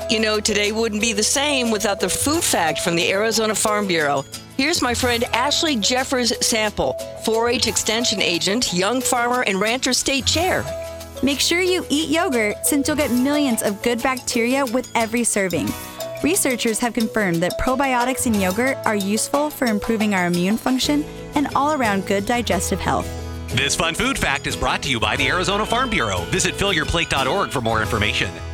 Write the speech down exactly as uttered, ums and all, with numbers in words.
You know, today wouldn't be the same without the food fact from the Arizona Farm Bureau. Here's my friend Ashley Jeffers Sample, four H Extension Agent, Young Farmer, and Rancher State Chair. Make sure you eat yogurt since you'll get millions of good bacteria with every serving. Researchers have confirmed that probiotics in yogurt are useful for improving our immune function and all-around good digestive health. This fun food fact is brought to you by the Arizona Farm Bureau. Visit fill your plate dot org for more information.